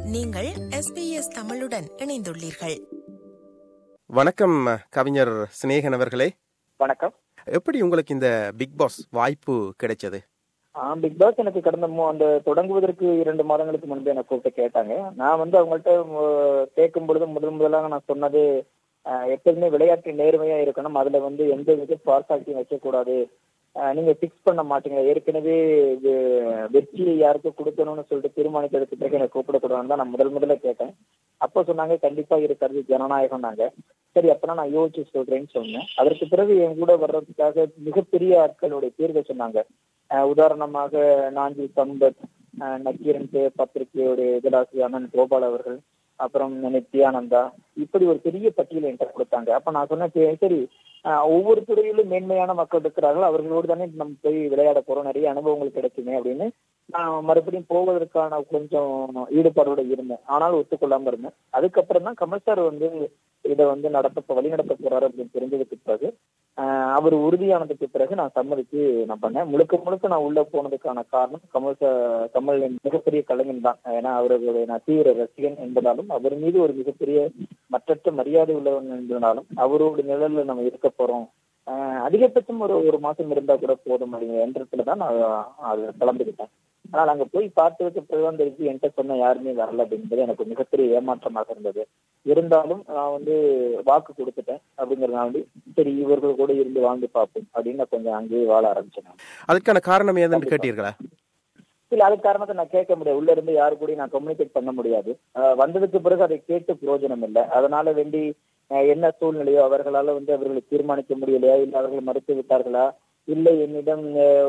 நீங்கள் SBS தமிழுடன் இணைந்துள்ளீர்கள். வணக்கம் கவிஞர் சினேகன் அவர்களே. வணக்கம். எப்படி உங்களுக்கு இந்த பிக் பாஸ் வாய்ப்பு கிடைச்சது? பிக் பாஸ் எனக்கு கடந்த அந்த தொடங்குவதற்கு 2 மாதங்களுக்கு முன்பு எனக்கு கூப்பிட்டு கேட்டாங்க. நான் அவங்கள்ட்ட கேட்கும் பொழுது முதலாக நான் சொன்னது, எப்போதுமே விளையாட்டு நேர்மையா இருக்கணும், அதுல எந்த வித பார்சாலிட்டியும் வைக்கக்கூடாது, நீங்க பிக்ஸ் பண்ண மாட்டீங்க, ஏற்கனவே வெற்றியை யாருக்கும் கொடுக்கணும்னு சொல்லிட்டு தீர்மானிக்கிறதுக்கு பிறகு எனக்கு கூப்பிடக்கூடாதுன்னு தான் நான் முதல்ல கேட்டேன். அப்போ சொன்னாங்க கண்டிப்பா இருக்கிறது ஜனநாயகம். சரி, அப்பனா நான் யோசிச்சு சொல்றேன்னு சொன்னேன். அதற்கு பிறகு என் கூட வர்றதுக்காக மிகப்பெரிய ஆட்களுடைய பேர்கள் சொன்னாங்க. உதாரணமாக நாஞ்சி சம்பத், நக்கீரன் பத்திரிகையுடைய இதழாசிரியர் அண்ணன் கோபால் அவர்கள், அப்புறம் நித்யானந்தா, இப்படி ஒரு பெரிய பட்டியலை என்கிட்ட கொடுத்தாங்க. அப்ப நான் சொன்னேன், சரி, ஒவ்வொரு துறையிலும் மேன்மையான மக்கள் இருக்கிறார்கள், அவர்களோடு தானே நம்ம போய் விளையாட போறோம், நிறைய அனுபவங்கள் கிடைக்குமே அப்படின்னு நான் மறுபடியும் போவதற்கான கொஞ்சம் ஈடுபாடோட இருந்தேன். ஆனாலும் ஒத்துக்கொள்ளாம இருந்தேன். அதுக்கப்புறம் தான் கமல் சார் இதை வழி நடத்த போறாரு அப்படின்னு தெரிஞ்சதுக்கு பிறகு, அவர் உறுதியானதுக்கு பிறகு நான் சம்மதிச்சு நான் பண்ணேன். முழுக்க நான் உள்ள போனதுக்கான காரணம் கமல் மிகப்பெரிய கலைஞன் தான். ஏன்னா அவர்களுடைய நான் தீவிர ரசிகன் என்பதாலும், அவர் மீது ஒரு மிகப்பெரிய மற்றற்ற மரியாதை உள்ளவன் என்பதனாலும், அவரோட நிழல்ல நம்ம இருக்க போறோம், அதிகபட்சம் ஒரு மாசம் இருந்தா கூட போதும் அப்படிங்கிற எண்ணத்துலதான் நான் அது கலந்துக்கிட்டேன். ஆனால் அங்க போய் பார்த்ததுக்கு பிறகுதான் தெரிஞ்சு என்கிட்ட சொன்ன யாருமே வரல அப்படிங்கிறது எனக்கு மிகப்பெரிய ஏமாற்றமாக இருந்தது. இருந்தாலும் நான் வாக்கு கொடுத்துட்டேன் அப்படிங்கறதுனால சரி, இவர்கள் கூட இருந்து வாழ்ந்து பார்ப்போம் அப்படின்னு நான் கொஞ்சம் அங்கேயே வாழ ஆரம்பிச்சேன். அதுக்கான காரணம் ஏதுன்னு கேட்டீர்களா? இல்ல, அது காரணத்தை நான் கேட்க முடியாது. உள்ள இருந்து யாரு கூட நான் கம்யூனிகேட் பண்ண முடியாது. வந்ததுக்கு பிறகு அதை கேட்டு பிரயோஜனம் இல்லை. அதனால என்ன சூழ்நிலையோ அவர்களால அவர்களை தீர்மானிக்க முடியலையா, இல்ல அவர்கள் மறுத்து விட்டார்களா, இல்லை என்னிடம்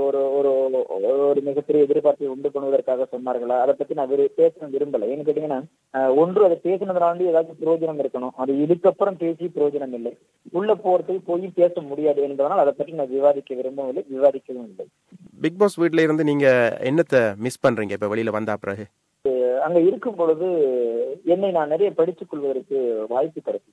ஒரு மிகப்பெரிய எதிர்பார்ப்பை உண்டு பண்ணுவதற்காக சொன்னார்களா, அதை பத்தி நான் பேச விரும்பல. ஏன்னு கேட்டீங்கன்னா, ஒன்று அதை பேசினதுனால ஏதாச்சும் பிரயோஜனம் இருக்கணும், அது இதுக்கப்புறம் பேசி பிரயோஜனம் இல்லை, உள்ள போறதுக்கு போய் பேச முடியாது என்பதனால் அதை பற்றி நான் விவாதிக்க விரும்பவில்லை, விவாதிக்கவும் இல்லை. பிக் பாஸ் வீட்ல இருந்து நீங்க என்னத்தை மிஸ் பண்றீங்க இப்ப வெளியில வந்தா பிறகு? அங்க இருக்கும் பொழுது என்னை நான் நிறைய படித்துக் கொள்வதற்கு வாய்ப்பு கிடைக்கும்.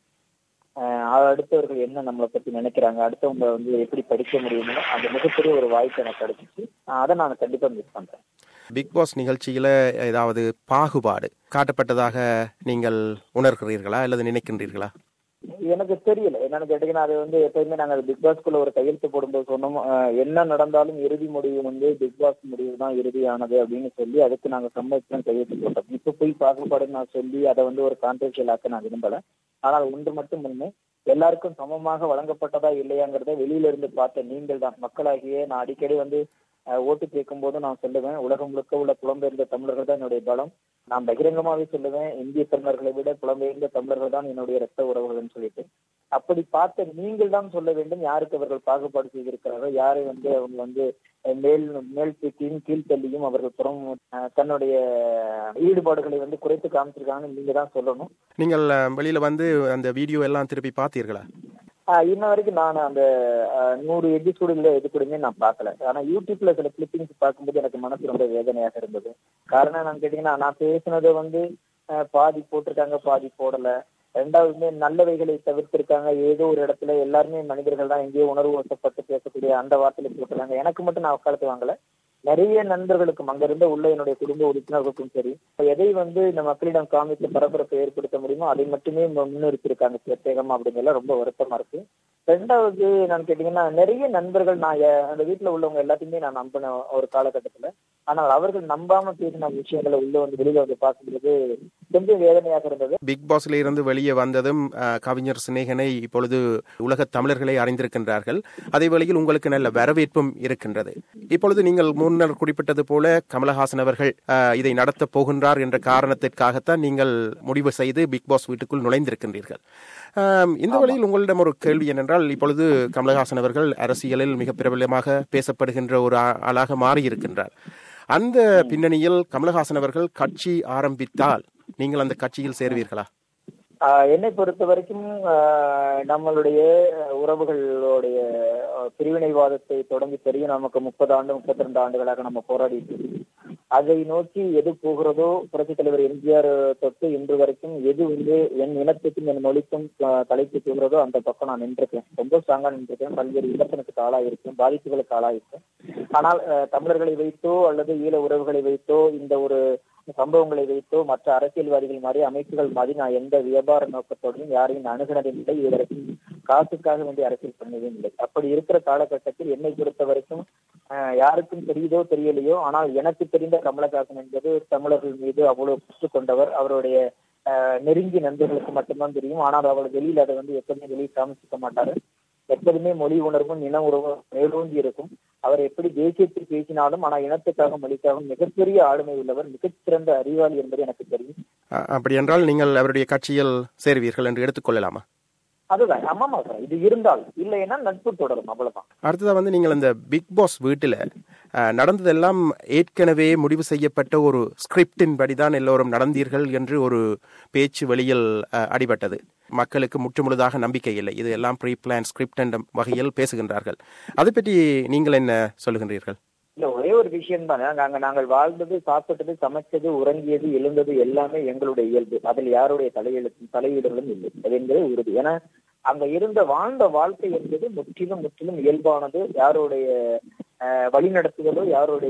அடுத்தவர்கள் என்ன நம்மளை பத்தி நினைக்கிறாங்க, அடுத்தவங்க எப்படி படிக்க முடியுமோ அந்த மிகப்பெரிய ஒரு வாய்ப்பு எனக்கு கிடைச்சிச்சு. அதை நான் கண்டிப்பா மிஸ் பண்றேன். பிக் பாஸ் நிகழ்ச்சியில ஏதாவது பாகுபாடு காட்டப்பட்டதாக நீங்கள் உணர்கிறீர்களா அல்லது நினைக்கின்றீர்களா? எனக்கு தெரியல. என்னன்னு கேட்டீங்கன்னா, அது எப்பயுமே நாங்க பிக் பாஸ்குள்ள ஒரு கையெழுத்து போடும்போது சொன்னோம், என்ன நடந்தாலும் இறுதி முடிவு பிக் பாஸ் முடிவு தான் இறுதியானது அப்படின்னு சொல்லி அதுக்கு நாங்க சம்மதிச்சு கையெழுத்து போட்டோம். இப்ப போய் பாகுபாடுன்னு நான் சொல்லி அதை ஒரு கான்ட்ரவர்ஷியல் ஆக்க நான் விரும்பல. ஆனால் ஒன்று மட்டும் உண்மை, எல்லாருக்கும் சமமாக வழங்கப்பட்டதா இல்லையாங்கிறத வெளியில இருந்து பார்த்த நீங்கள் தான் மக்களாகிய நான் அடிக்கடி ஓட்டு கேட்கும் போது நான் சொல்லுவேன், உலகம் முழுக்க உள்ள புலம்பெயர்ந்த தமிழர்கள் தான் என்னுடைய பலம். நான் பகிரங்கமாவே சொல்லுவேன், இந்திய தமிழர்களை விட புலம்பெயர்ந்த தமிழர்கள் தான் என்னுடைய ரத்த உறவுகள்னு சொல்லிட்டு. அப்படி பார்த்த நீங்கள் தான் சொல்ல வேண்டும், யாருக்கு அவர்கள் பாகுபாடு செய்திருக்கிறார்கள், யாரை அவங்க மேல் தூக்கியும் கீழ்த்தள்ளியும் அவர்கள் புறம் தன்னுடைய ஈடுபாடுகளை குறைத்து காமிச்சிருக்காங்க, நீங்க தான் சொல்லணும். நீங்கள் வெளியில அந்த வீடியோ எல்லாம் திருப்பி பார்த்தீர்களா? இன்ன வரைக்கும் நான் அந்த 100 எபிசோடுல எது கூடமே நான் பார்க்கல. ஆனா யூடியூப்ல சில கிளிப்பிங்ஸ் பார்க்கும்போது எனக்கு மனசு ரொம்ப வேதனையாக இருந்தது. காரணம் என்னன்னு கேட்டீங்கன்னா, நான் பேசினதை பாதி போட்டிருக்காங்க, பாதி போடல. ரெண்டாவது நல்லவைகளை தவிர்த்திருக்காங்க. ஏதோ ஒரு இடத்துல எல்லாருமே மனிதர்கள் தான், எங்கேயோ உணர்வு வசப்பட்டு பேசக்கூடிய அந்த வார்த்தையில போட்டிருக்காங்க. எனக்கு மட்டும் நான் வக்காலத்து வாங்கல, நிறைய நண்பர்களுக்கும் அங்க இருந்த உள்ள என்னுடைய குடும்ப உறுப்பினர்களுக்கும் சரி, எதை இந்த மக்களிடம் காமித்து பரபரப்பை ஏற்படுத்த முடியுமோ அதை மட்டுமே முன்னிறுத்திருக்காங்க பிரத்யேகமா. அப்படிங்கிறத ரொம்ப வருத்தமா இருக்கு. ரெண்டாவது என்னன்னு கேட்டீங்கன்னா, நிறைய நண்பர்கள் நான் அந்த வீட்டுல உள்ளவங்க எல்லாத்தையுமே நான் நம்பின ஒரு காலகட்டத்துல, ஆனால் அவர்கள் நம்பாம பேசின விஷயங்களை உள்ள வெளியில பார்க்கும்போது கொஞ்சம் வேதனையாக இருந்தது. பிக் பாஸ்ல இருந்து வெளியே வந்ததும் கவிஞர் சினேகனை இப்பொழுது உலக தமிழர்களை அறிந்திருக்கின்றார்கள். அதே வேளையில் உங்களுக்கு நல்ல வரவேற்பும் இருக்கின்றது. இப்பொழுது நீங்கள் முன்னர் குறிப்பிட்டது போல கமலஹாசன் அவர்கள் இதை நடத்த போகின்றார் என்ற காரணத்திற்காகத்தான் நீங்கள் முடிவு செய்து பிக் பாஸ் வீட்டுக்குள் நுழைந்திருக்கின்றீர்கள். இந்த வழியில் உங்களிடம் ஒரு கேள்வி என்னென்றால், இப்பொழுது கமலஹாசன் அவர்கள் அரசியலில் மிக பிரபலமாக பேசப்படுகின்ற ஒரு ஆளாக மாறியிருக்கின்றார். அந்த பின்னணியில் கமலஹாசன் அவர்கள் கட்சி ஆரம்பித்தால் நீங்கள் அந்த கட்சியில் சேர்வீர்களா? என்னை பொறுத்த வரைக்கும் நம்மளுடைய உறவுகளுடைய பிரிவினைவாதத்தை தொடங்கி தெரியும். நமக்கு 30 ஆண்டு 32 ஆண்டுகளாக நம்ம போராடிட்டு அதை நோக்கி எது போகிறதோ, புரட்சித் தலைவர் எம்ஜிஆர் தொட்டு இன்று வரைக்கும் எது என் இனத்துக்கும் என் மொழிக்கும் தலைக்கு போகிறதோ அந்த பக்கம் நான் நின்றிருக்கேன். ரொம்ப ஸ்ட்ராங்கா நின்றிருக்கேன். பல்வேறு விமர்சனத்துக்கு ஆளாயிருக்கேன், பாதிப்புகளுக்கு ஆளாயிருக்கேன். ஆனால் தமிழர்களை வைத்தோ அல்லது ஈழ உறவுகளை வைத்தோ இந்த ஒரு சம்பவங்களை வைத்தோ மற்ற அரசியல்வாதிகள் மாதிரி அமைப்புகள் மாதிரி நான் எந்த வியாபார நோக்கத்தோடையும் யாரையும் அணுகினதும் இல்லை. இதுவரைக்கும் காசுக்காக வேண்டிய அரசியல் பண்ணதும் இல்லை. அப்படி இருக்கிற காலகட்டத்தில் என்னை பொறுத்த வரைக்கும் யாருக்கும் தெரியுதோ தெரியலையோ, ஆனால் எனக்கு தெரிந்த கமலஹாசன் என்பது தமிழர்கள் மீது அவ்வளவு பற்று கொண்டவர். அவருடைய நெருங்கிய நண்பர்களுக்கு மட்டும்தான் தெரியும். ஆனால் அவர் வெளியில் அதை எப்போதுமே வெளியே காமிச்சிக்க மாட்டாரு. எப்போதுமே மொழி உணர்வும் இன உறவும் மேலோங்கி இருக்கும். அவர் எப்படி தேசியத்தில் பேசினாலும் ஆனால் இனத்துக்காக மொழிக்காகவும் மிகப்பெரிய ஆளுமை உள்ளவர், மிகச்சிறந்த அறிவாளி என்பது எனக்கு தெரியும். அப்படி என்றால் நீங்கள் அவருடைய கட்சியில் சேருவீர்கள் என்று எடுத்துக்கொள்ளலாமா? அதுதான். ஆமாமா சார், இது இருந்தால் இல்லைன்னா நட்பு தொடரும், அவ்வளவுதான். அடுத்ததா நீங்கள் இந்த பிக் பாஸ் வீட்டுல நடந்ததெல்லாம் ஏற்கனவே முடிவு செய்யப்பட்ட ஒரு ஸ்கிரிப்டின் படிதான் எல்லோரும் நடந்தீர்கள் என்று ஒரு பேச்சு வெளியில் அடிபட்டது. மக்களுக்கு முற்றுமுழுதாக நம்பிக்கை இல்லை, இது எல்லாம் ப்ரீ பிளான் ஸ்கிரிப்ட் என்ற வகையில் பேசுகின்றார்கள். அதை பற்றி நீங்கள் என்ன சொல்லுகின்றீர்கள்? இல்ல, ஒரே ஒரு விஷயம் தான். நாங்கள் வாழ்ந்தது, சாப்பிட்டது, சமைச்சது, உறங்கியது, எழுந்தது எல்லாமே எங்களுடைய இயல்பு. அதில் யாருடைய தலையீடுகளும் இல்லை. அது என்பது உறுதி. ஏன்னா அங்க வாழ்ந்த வாழ்க்கை என்பது முற்றிலும் இயல்பானது. யாருடைய வழிநடத்துதலோ யாருடைய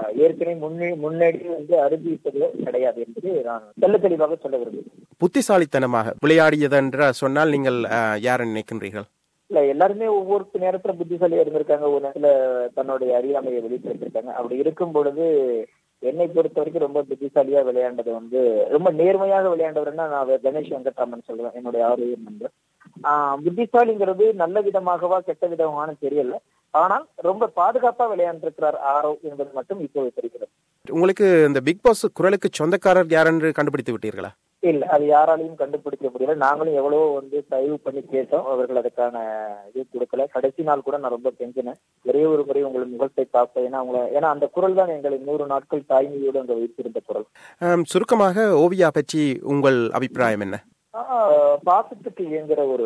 ஏற்கனவே முன்னேறி அறிவிப்பதோ கிடையாது என்பது நான் தெல்ல தெளிவாக சொல்ல விரும்புகிறேன். புத்திசாலித்தனமாக விளையாடியது என்று சொன்னால் நீங்கள் யாரை நினைக்கின்றீர்கள்? இல்ல, எல்லாருமே ஒவ்வொரு நேரத்துல புத்திசாலியா இருந்திருக்காங்க, ஒரு நேரத்துல தன்னுடைய அறியாமையை வெளிப்படுத்திருக்காங்க. அப்படி இருக்கும் பொழுது என்னை பொறுத்த வரைக்கும் ரொம்ப புத்திசாலியா விளையாண்டது ரொம்ப நேர்மையாக விளையாண்டவர்னா நான் கணேஷ் வெங்கட்ராமன் சொல்லுவேன், என்னுடைய ஆரோக்கியம் நண்பர். புத்திசாலிங்கிறது நல்ல விதமாகவா கெட்ட விதமான தெரியல, ஆனால் ரொம்ப பாதுகாப்பா விளையாண்டிருக்கிறார் ஆரோ என்பது மட்டும் இப்போது தெரிகிறது. உங்களுக்கு இந்த பிக் பாஸ் குரலுக்கு சொந்தக்காரர் யார் என்று கண்டுபிடித்து விட்டீர்களா? இல்ல, அது யாராலையும் கண்டுபிடிக்க முடியல. நாங்களும் எவ்வளவோ தயவு பண்ணி கேட்டோம், அவர்கள் அதுக்கான இது கொடுக்கல. கடைசி நாள் கூட நான் ரொம்ப கெஞ்சினேன், ஒரே ஒரு முறை உங்கள் முகத்தை பார்ப்பேன். ஏன்னா அந்த குரல் தான் எங்களை 100 நாட்கள் தாய்மையோடு அங்க வைத்திருந்த குரல். சுருக்கமாக ஓவியா பற்றி உங்கள் அபிப்பிராயம் என்ன? பாசத்துக்கு இயங்குற ஒரு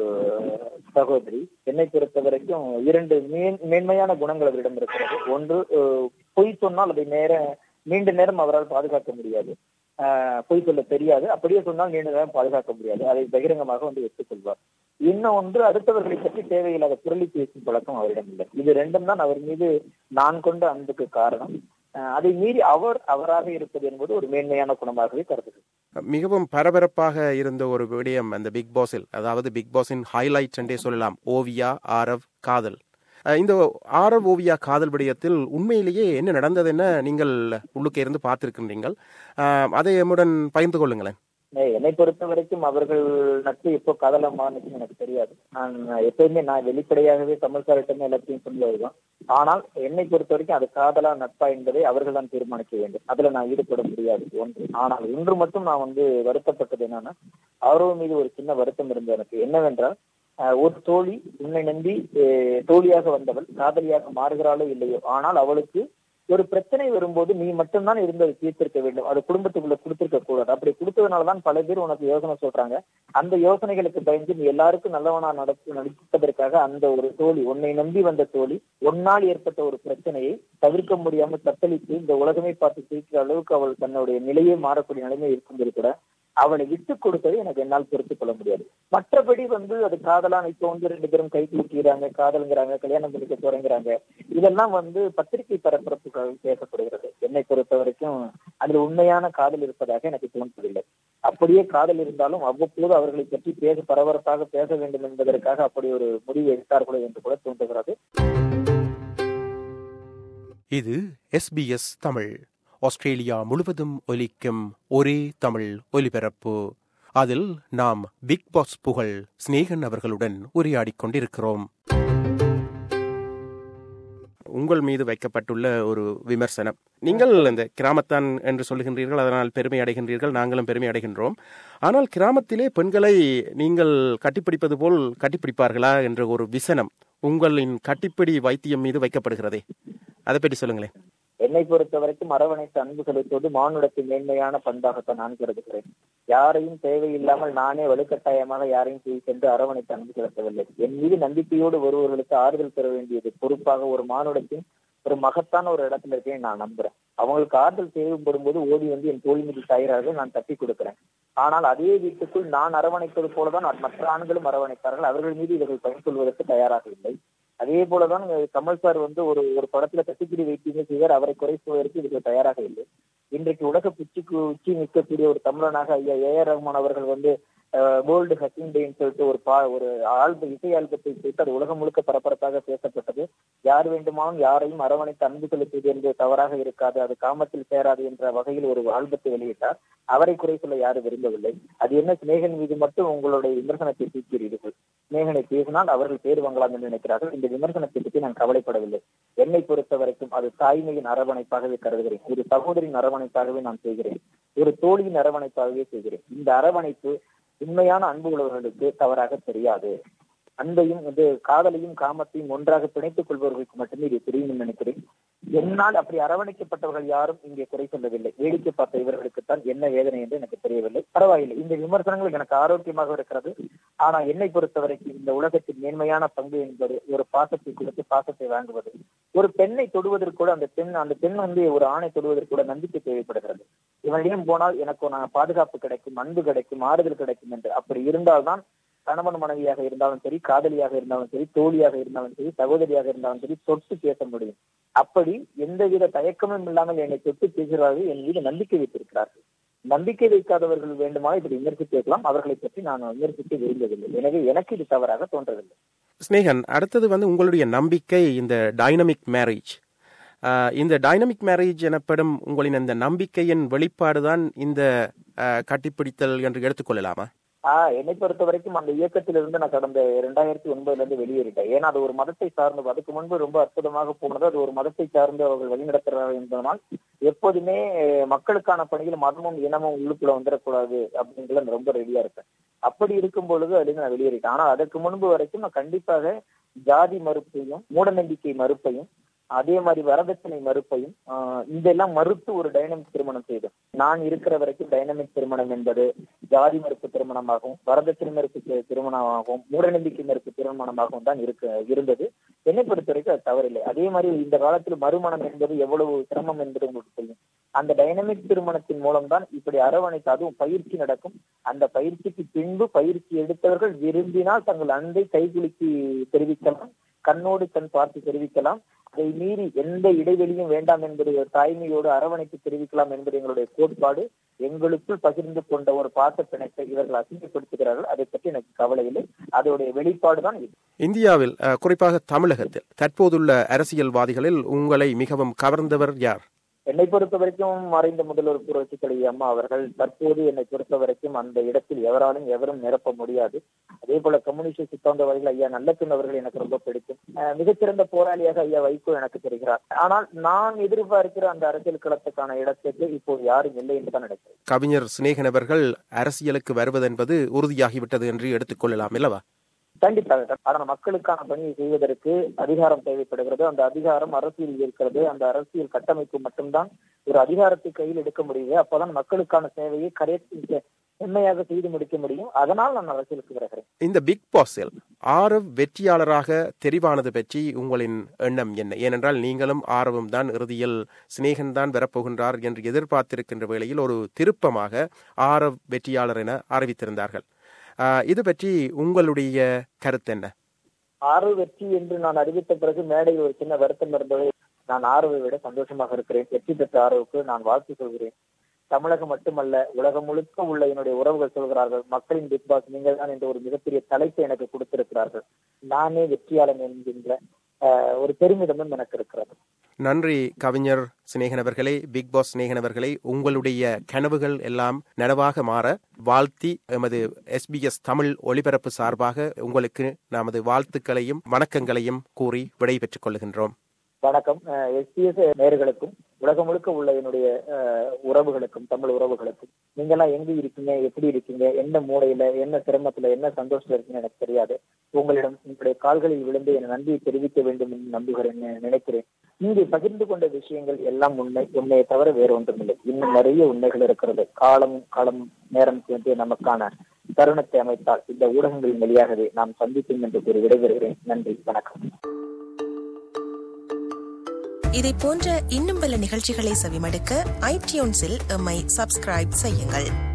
சகோதரி. என்னை பொறுத்த வரைக்கும் 2 மேன்மையான குணங்கள் அவரிடம் இருக்கிறது. ஒன்று, பொய் சொன்னால் அதை நீண்ட நேரம் அவரால் பாதுகாக்க முடியாது. பொய் சொல்ல தெரியாது, அப்படியே சொன்னால் நீண்ட நேரம் பாதுகாக்க முடியாது. அதை பகிரங்கமாக எடுத்துக்கொள்வார். இன்னொன்று, அடுத்தவர்களை பற்றி தேவையில்லாத புரளி பேசும் பழக்கம் அவரிடம் இல்லை. இது 2ம் தான் அவர் மீது நான் கொண்ட அன்புக்கு காரணம். அதை மீறி அவராக இருப்பது என்பது ஒரு மேன்மையான குணமாகவே கருதுகிறது. மிகவும் பரபரப்பாக இருந்த ஒரு விடயம் அந்த பிக் பாஸில், அதாவது பிக் பாஸின் ஹைலைட் என்றே சொல்லலாம், ஓவியா ஆரவ் காதல். இந்த ஆரவ் ஓவியா காதல் விடயத்தில் உண்மையிலேயே என்ன நடந்தது என்ன நீங்கள் உள்ளுக்கு இருந்து பார்த்திருக்கின்றீர்கள், அதை எம்முடன் பகிர்ந்து கொள்ளுங்களேன். என்னை பொறுத்த வரைக்கும் அவர்கள் நட்பு எப்போ காதலமானுச்சுன்னு எனக்கு தெரியாது. நான் வெளிப்படையாகவே தமிழ்காரிட்டமே எல்லாத்தையும் சொல்லுவதுதான். ஆனால் என்னை பொறுத்த வரைக்கும் அது காதலா நட்பா என்பதை அவர்கள் தான் தீர்மானிக்க வேண்டும். அதுல நான் ஈடுபட முடியாது ஒன்று. ஆனால் ஒன்று மட்டும் நான் வருத்தப்பட்டது என்னன்னா, ஆர்வம் மீது ஒரு சின்ன வருத்தம் இருந்தது எனக்கு. என்னவென்றால், ஒரு தோழி உன்னை நம்பி தோழியாக வந்தவள் காதலியாக மாறுகிறாளோ இல்லையோ, ஆனால் அவளுக்கு ஒரு பிரச்சனை வரும்போது நீ மட்டும்தான் இருந்து அதை தீர்த்திருக்க வேண்டும். அது குடும்பத்துக்குள்ள கொடுத்திருக்க கூடாது. அப்படி கொடுத்ததுனாலதான் பல பேர் உனக்கு யோசனை சொல்றாங்க. அந்த யோசனைகளுக்கு பயந்து நீ எல்லாருக்கும் நல்லவனா நடிப்பதற்காக அந்த ஒரு தோழி, உன்னை நம்பி வந்த தோழி, ஒன்னால் ஏற்பட்ட ஒரு பிரச்சனையை தவிர்க்க முடியாமல் தத்தளித்து இந்த உலகமே பார்த்து சிரிக்கிற அளவுக்கு அவள் தன்னுடைய நிலையே மாறக்கூடிய நிலைமை இருக்கும்போது கூட அவளை விட்டு கொடுத்தது எனக்கு என்னால் பொறுத்துக் கொள்ள முடியாது. மற்றபடி அது காதலான இப்போ 2 பேரும் கை தூக்கிறாங்க, காதலுங்கிறாங்க, கல்யாணம் பண்ணிக்க போறேங்கிறாங்க. இதெல்லாம் பத்திரிகை பரபரப்புகள் பேசப்படுகிறது. என்னை பொறுத்த வரைக்கும் அதுல உண்மையான காதல் இருப்பதாக எனக்கு தோன்றவில்லை. அப்படியே காதல் இருந்தாலும் அவ்வப்போது அவர்களை பற்றி பரபரப்பாக பேச வேண்டும் என்பதற்காக அப்படி ஒரு முடிவு எடுத்தார்களோ என்று கூட தோன்றுகிறது. இது SBS தமிழ், ஆஸ்திரேலியா முழுவதும் ஒலிக்கும் ஒரே தமிழ் ஒலிபரப்பு. அதில் நாம் பிக் பாஸ் புகழ் ஸ்நேகன் அவர்களுடன் உரையாடிக் கொண்டிருக்கிறோம். உங்கள் மீது வைக்கப்பட்டுள்ள ஒரு விமர்சனம், நீங்கள் இந்த கிராமத்தான் என்று சொல்லுகின்றீர்கள், அதனால் பெருமை அடைகின்றீர்கள், நாங்களும் பெருமை அடைகின்றோம். ஆனால் கிராமத்திலே பெண்களை நீங்கள் கட்டிப்பிடிப்பது போல் கட்டிப்பிடிப்பார்களா என்ற ஒரு விசனம் உங்களின் கட்டிப்பிடி வைத்தியம் மீது வைக்கப்படுகிறதே, அதை பற்றி சொல்லுங்களேன். என்னை பொறுத்த வரைக்கும் அரவணைத்து அன்பு செலுத்துவது மானுடத்தின் மேன்மையான பண்பாகத்தான் நான் கருதுகிறேன். யாரையும் தேவையில்லாமல் நானே வலுக்கட்டாயமாக யாரையும் செய்து சென்று அரவணைத்து அன்பு செலுத்தவில்லை. என் மீது நம்பிக்கையோடு ஒருவர்களுக்கு ஆறுதல் பெற வேண்டியது பொறுப்பாக ஒரு மானுடத்தின் ஒரு மகத்தான ஒரு இடத்துல இருக்கேன் நான் நம்புறேன். அவங்களுக்கு ஆறுதல் தேவைப்படும் போது ஓடி என் தோல் மீது சாயிறார்கள், நான் தட்டி கொடுக்கிறேன். ஆனால் அதே வீட்டுக்குள் நான் அரவணைப்பது போலதான் மற்ற ஆண்களும் அரவணைத்தார்கள். அவர்கள் மீது இவர்கள் பயன் கொள்வதற்கு தயாராக இல்லை. அதே போலதான் கமல் சார் ஒரு படத்துல கட்டிப்பிடி வைத்தீங்க செய்வார், அவரை குறை சொல்வதற்கு இவர்கள் தயாராக இல்லை. இன்றைக்கு உலக உச்சி நிற்கக்கூடிய ஒரு தமிழனாக ஐயா A.R. ரஹ்மான் அவர்கள் வேர்ல்டு ஹக்கிங் டேன்னு சொல்லிட்டு ஒரு இசை ஆல்பத்தை சேர்த்து அது உலகம் முழுக்க பரபரப்பாக பேசப்பட்டது. யார் வேண்டுமானும் யாரையும் அரவணைத்து அன்பு செலுத்துவது என்று தவறாக இருக்காது, அது காமத்தில் சேராது என்ற வகையில் ஒரு ஆல்பத்தை வெளியிட்டார். அவரை குறை சொல்ல யாரும் விரும்பவில்லை. அது என்ன, சிநேகன் மீது மட்டும் உங்களுடைய விமர்சனத்தை தூக்கிறீர்கள். சிநேகனை பேசினால் அவர்கள் பேர் வாங்கலாம் என்று நினைக்கிறார்கள். இந்த விமர்சனத்தை பற்றி நான் கவலைப்படவில்லை. என்னை பொறுத்த வரைக்கும் அது தாய்மையின் அரவணைப்பாகவே கருதுகிறேன். ஒரு சகோதரின் அரவணைப்பாகவே நான் செய்கிறேன். ஒரு தோழியின் அரவணைப்பாகவே செய்கிறேன். இந்த அரவணைப்பு உண்மையான அன்பு உள்ளவர்களுக்கு தவறாக தெரியாது. அன்பையும் காதலையும் காமத்தையும் ஒன்றாக பிணைத்துக் கொள்பவர்களுக்கு மட்டுமே இது தெரியும் நினைக்கிறேன். என்னால் அப்படி அரவணைக்கப்பட்டவர்கள் யாரும் இங்கே குறை சொல்லவில்லை. வேடிக்கை பார்த்த இவர்களுக்குத்தான் என்ன வேதனை என்று எனக்கு தெரியவில்லை. பரவாயில்லை, இந்த விமர்சனங்கள் எனக்கு ஆரோக்கியமாக இருக்கிறது. ஆனா என்னை பொறுத்தவரைக்கும் இந்த உலகத்தின் மேன்மையான பங்கு என்பது ஒரு பாசத்தை கொடுத்து பாசத்தை வாங்குவது. ஒரு பெண்ணை தொடுவதற்கு கூட அந்த பெண் ஒரு ஆணை தொடுவதற்கு கூட நம்பிக்கை தேவைப்படுகிறது. இவனிடம் போனால் எனக்கு பாதுகாப்பு கிடைக்கும், அன்பு கிடைக்கும், ஆறுதல் கிடைக்கும் என்று. அப்படி இருந்தால்தான் கணவன் மனைவியாக இருந்தாலும் சரி, காதலியாக இருந்தாலும் சரி, தோழியாக இருந்தாலும் சரி, சகோதரியாக இருந்தாலும் சரி, தொட்டு பேச முடியும். அப்படி எந்தவித தயக்கமும் இல்லாமல் என்னை தொட்டு பேசுகிறார்கள், என் மீது நம்பிக்கை வைத்திருக்கிறார்கள். நம்பிக்கை வைக்காதவர்கள் வேண்டுமானால் இப்படி விமர்சிக்கலாம். அவர்களை பற்றி நான் விமர்சிக்க விரும்பவில்லை. எனவே எனக்கு இது தவறாக தோன்றவில்லை. ஸ்நேகன், அடுத்தது உங்களுடைய நம்பிக்கை இந்த டைனமிக் மேரேஜ். இந்த டைனமிக் மேரேஜ் எனப்படும் உங்களின் அந்த நம்பிக்கையின் வெளிப்பாடுதான் இந்த கட்டிப்பிடித்தல் என்று எடுத்துக்கொள்ளலாமா? என்னை பொறுத்த வரைக்கும் அந்த இயக்கத்திலிருந்து நான் கடந்த 2009 வெளியேறிட்டேன். ஏன்னா அது ஒரு மதத்தை சார்ந்தது. அதுக்கு முன்பு ரொம்ப அற்புதமாக போனது. அது ஒரு மதத்தை சார்ந்து அவர்கள் வழிநடத்துறார்கள் என்பதனால் எப்போதுமே மக்களுக்கான பணியில் மதமும் இனமும் உள்ளுக்குள்ள வந்துடக்கூடாது அப்படின்றது ரொம்ப ரெடியா இருப்பேன். அப்படி இருக்கும் பொழுது அதுலேருந்து நான் வெளியேறிட்டேன். ஆனா அதற்கு முன்பு வரைக்கும் நான் கண்டிப்பாக ஜாதி மறுப்பையும் மூடநம்பிக்கை மறுப்பையும் அதே மாதிரி வரதட்சணை மறுப்பையும் இதெல்லாம் மறுத்து ஒரு டைனமிக் திருமணம் செய்தோம். நான் இருக்கிற வரைக்கும் டைனமிக் திருமணம் என்பது ஜாதி மறுப்பு திருமணமாகவும் வரதட்சணை மறுப்பு திருமணமாகவும் மூடநம்பிக்கை மறுப்பு திருமணமாகவும் தான் இருந்தது. என்னை பொறுத்த வரைக்கும் அது தவறில்லை. அதே மாதிரி இந்த காலத்தில் மறுமணம் என்பது எவ்வளவு சிரமம் என்பது உங்களுக்கு தெரியும். அந்த டைனமிக் திருமணத்தின் மூலம் தான் இப்படி அரவணைத்து அதுவும் பயிற்சி நடக்கும். அந்த பயிற்சிக்கு பின்பு பயிற்சி எடுத்தவர்கள் விரும்பினால் தங்கள் அன்பை கைகுலுக்கி தெரிவிக்கலாம், கண்ணோடு கண் பார்த்து தெரிவிக்கலாம். அதை மீறி எந்த இடைவெளியும் வேண்டாம் என்பது தாய்மையோடு அரவணைத்து தெரிவிக்கலாம் என்பது எங்களுடைய கோட்பாடு. எங்களுக்குள் பகிர்ந்து கொண்ட ஒரு பாச பிணைப்பை இவர்கள் அசிங்கப்படுத்துகிறார்கள். அதை பற்றி எனக்கு கவலை இல்லை. அதோடைய வெளிப்பாடுதான் இது. இந்தியாவில் குறிப்பாக தமிழகத்தில் தற்போதுள்ள அரசியல்வாதிகளில் உங்களை மிகவும் கவர்ந்தவர் யார்? என்னை பொறுத்த வரைக்கும் மறைந்த முதல்வர் புரட்சி தலைவி அம்மா அவர்கள். தற்போது என்னை பொறுத்த வரைக்கும் அந்த இடத்தில் எவரும் நிரப்ப முடியாது. அதே போல கம்யூனிஸ்ட் சித்தாந்தவர்கள் ஐயா நல்லக்கண் அவர்கள் எனக்கு ரொம்ப பிடிக்கும். மிகச்சிறந்த போராளியாக ஐயா வைகோ எனக்கு தெரிகிறார். ஆனால் நான் எதிர்பார்க்கிற அந்த அரசியல் களத்துக்கான இடத்துக்கு இப்போது யாரும் இல்லை என்றுதான் நினைக்கிறேன். கவிஞர் சிநேகன் அவர்கள் அரசியலுக்கு வருவதென்பது உறுதியாகிவிட்டது என்று எடுத்துக்கொள்ளலாம் அல்லவா? கண்டிப்பாக. ஆனால் மக்களுக்கான பணியை செய்வதற்கு அதிகாரம் தேவைப்படுகிறது. அந்த அதிகாரம் அரசியல் இருக்கிறது. அந்த அரசியல் கட்டமைப்பு மட்டும்தான் ஒரு அதிகாரத்தை கையில் எடுக்க முடியுது. அப்பதான் மக்களுக்கான சேவையை உண்மையாக செய்து முடிக்க முடியும். அதனால் நான் அரசியலுக்கு வருகிறேன். இந்த பிக் பாஸில் ஆரவ் வெற்றியாளராக தெரிவானது பற்றி உங்களின் எண்ணம் என்ன? ஏனென்றால் நீங்களும் ஆரவும் தான் இறுதியில் சிநேகன் தான் வரப்போகின்றார் என்று எதிர்பார்த்திருக்கின்ற வேளையில் ஒரு திருப்பமாக ஆரவ் வெற்றியாளர் என அறிவித்திருந்தார்கள். இது பற்றி உங்களுடைய கருத்து என்ன? ஆரவ் வெற்றி என்று நான் அறிவித்த பிறகு மேடையில் ஒரு சின்ன வருத்தம் இருந்ததை நான் ஆரவை விட சந்தோஷமாக இருக்கிறேன். வெற்றி பெற்ற ஆரவுக்கு நான் வாழ்த்து சொல்கிறேன். தமிழகம் மட்டுமல்ல, உலகம் முழுக்க உள்ள என்னுடைய உறவுகள் சொல்கிறார்கள், மக்களின் பிக் பாஸ் நீங்கள் தான் என்ற ஒரு மிகப்பெரிய தலைப்பை எனக்கு கொடுத்திருக்கிறார்கள். நானே வெற்றியாளன் என்கின்ற ஒரு பெருமிதமும் எனக்கு இருக்கிறது. நன்றி கவிஞர் சிநேகன் அவர்களே, பிக் பாஸ் சிநேகன் அவர்களே. உங்களுடைய கனவுகள் எல்லாம் நனவாக மாற வாழ்த்தி எமது SBS தமிழ் ஒளிபரப்பு சார்பாக உங்களுக்கு நமது வாழ்த்துக்களையும் வணக்கங்களையும் கூறி விடைபெற்றுக் கொள்கின்றோம். வணக்கம். SBS நேயர்களுக்கும் உலகம் முழுக்க உள்ள என்னுடைய உறவுகளுக்கும், தமிழ் உறவுகளுக்கும், நீங்கெல்லாம் எங்க இருக்கீங்க, எப்படி இருக்கீங்க, என்ன மூலையில, என்ன சிரமத்துல, என்ன சந்தோஷத்துல இருக்கீங்க எனக்கு தெரியாது. உங்களிடம் உங்களுடைய கால்களில் விழுந்து என் நன்றியை தெரிவிக்க வேண்டும் என்று நம்புகிறேன், நினைக்கிறேன். இங்கே பகிர்ந்து கொண்ட விஷயங்கள் எல்லாம் உண்மையை தவிர வேறு ஒன்றுமில்லை. இன்னும் நிறைய உண்மைகள் இருக்கிறது. காலம் நேரம் சேர்ந்து நமக்கான தருணத்தை அமைத்தால் இந்த ஊடகங்களின் வழியாகவே நாம் சந்திப்போம் என்று கூறி விடைபெறுகிறேன். நன்றி, வணக்கம். இதை போன்ற இன்னும் பல நிகழ்ச்சிகளை செவிமடுக்க iTunes-இல் எம்மை சப்ஸ்கிரைப் செய்யுங்கள்.